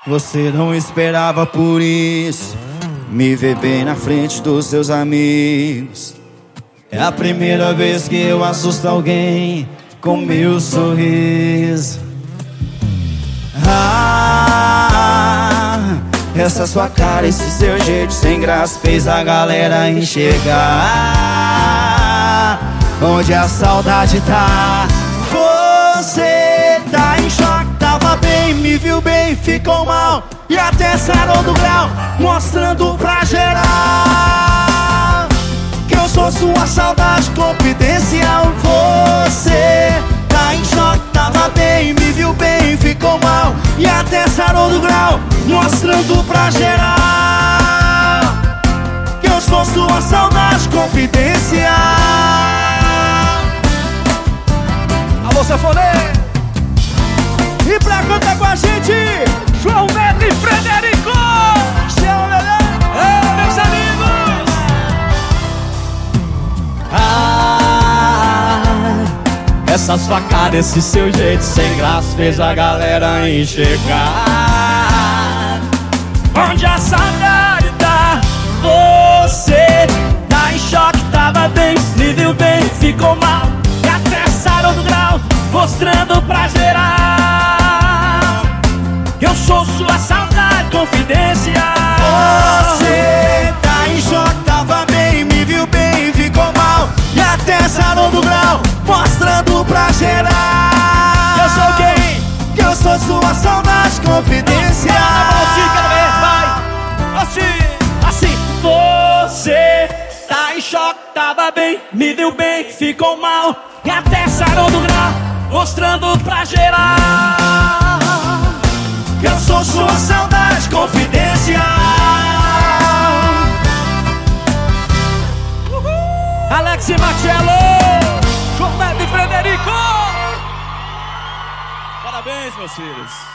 Você não esperava por isso me ver bem na frente dos seus amigos. É a primeira vez que eu assusto alguém com meu sorriso. Essa sua cara, esse seu jeito sem graça fez a galera enxergar onde a saudade tá. Você tá em choque, tava bem, me viu bem, ficou mal e até sarou do grau, mostrando pra geral que eu sou sua saudade confidencial. Você tá em choque, tava bem, me viu bem, ficou mal e até sarou do grau, mostrando pra geral que eu sou sua saudade confidencial. Alô, sanfoneiro! E pra cantar com a gente, João Neto e Frederico! Chama, melhor! Ei, meus amigos! Essa sua cara, esse seu jeito sem graça fez a galera enxergar onde a saudade tá. Você tá em choque, tava bem, me viu bem, ficou mal e até sarou do grau, mostrando pra geral que eu sou sua saudade confidencial. Você tá em choque, tava bem, me viu bem, ficou mal e até sarou do grau, mostrando pra geral que eu sou quem? Que eu sou sua saudade confidencial. Assim, você tá em choque, tava bem, me viu bem, ficou mal e até sarou do grau, mostrando pra geral que eu sou sua saudade confidencial. Alex e Marcelo, João Neto e Frederico. Parabéns, meus filhos.